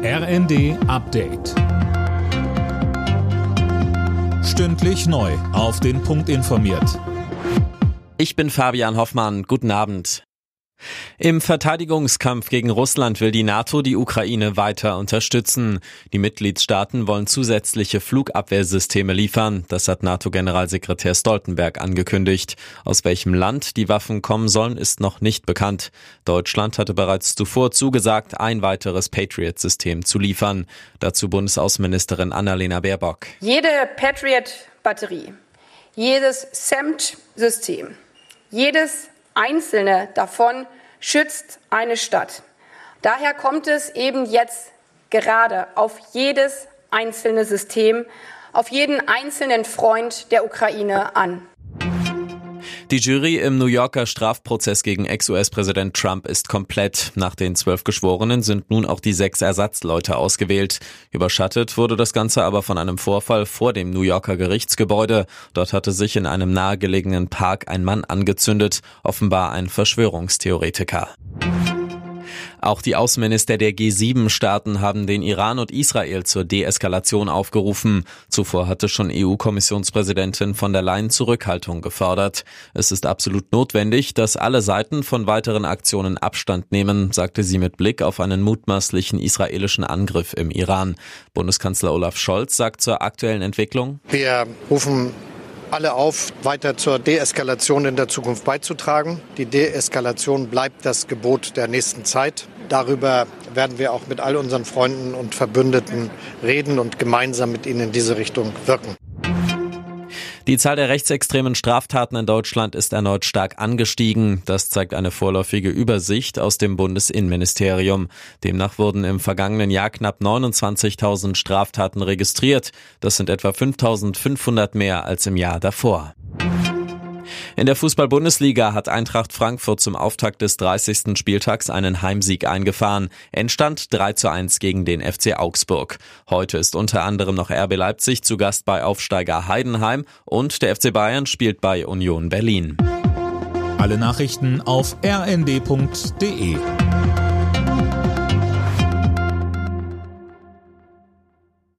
RND Update. Stündlich neu auf den Punkt informiert. Ich bin Fabian Hoffmann. Guten Abend. Im Verteidigungskampf gegen Russland will die NATO die Ukraine weiter unterstützen. Die Mitgliedstaaten wollen zusätzliche Flugabwehrsysteme liefern. Das hat NATO-Generalsekretär Stoltenberg angekündigt. Aus welchem Land die Waffen kommen sollen, ist noch nicht bekannt. Deutschland hatte bereits zuvor zugesagt, ein weiteres Patriot-System zu liefern. Dazu Bundesaußenministerin Annalena Baerbock. Jede Patriot-Batterie, jedes SAM-System, jedes einzelne davon schützt eine Stadt. Daher kommt es eben jetzt gerade auf jedes einzelne System, auf jeden einzelnen Freund der Ukraine an. Die Jury im New Yorker Strafprozess gegen Ex-US-Präsident Trump ist komplett. Nach den 12 Geschworenen sind nun auch die 6 Ersatzleute ausgewählt. Überschattet wurde das Ganze aber von einem Vorfall vor dem New Yorker Gerichtsgebäude. Dort hatte sich in einem nahegelegenen Park ein Mann angezündet, offenbar ein Verschwörungstheoretiker. Auch die Außenminister der G7-Staaten haben den Iran und Israel zur Deeskalation aufgerufen. Zuvor hatte schon EU-Kommissionspräsidentin von der Leyen Zurückhaltung gefordert. Es ist absolut notwendig, dass alle Seiten von weiteren Aktionen Abstand nehmen, sagte sie mit Blick auf einen mutmaßlichen israelischen Angriff im Iran. Bundeskanzler Olaf Scholz sagt zur aktuellen Entwicklung: Wir rufen alle auf, weiter zur Deeskalation in der Zukunft beizutragen. Die Deeskalation bleibt das Gebot der nächsten Zeit. Darüber werden wir auch mit all unseren Freunden und Verbündeten reden und gemeinsam mit ihnen in diese Richtung wirken. Die Zahl der rechtsextremen Straftaten in Deutschland ist erneut stark angestiegen. Das zeigt eine vorläufige Übersicht aus dem Bundesinnenministerium. Demnach wurden im vergangenen Jahr knapp 29.000 Straftaten registriert. Das sind etwa 5.500 mehr als im Jahr davor. In der Fußball-Bundesliga hat Eintracht Frankfurt zum Auftakt des 30. Spieltags einen Heimsieg eingefahren. Endstand 3:1 gegen den FC Augsburg. Heute ist unter anderem noch RB Leipzig zu Gast bei Aufsteiger Heidenheim und der FC Bayern spielt bei Union Berlin. Alle Nachrichten auf rnd.de.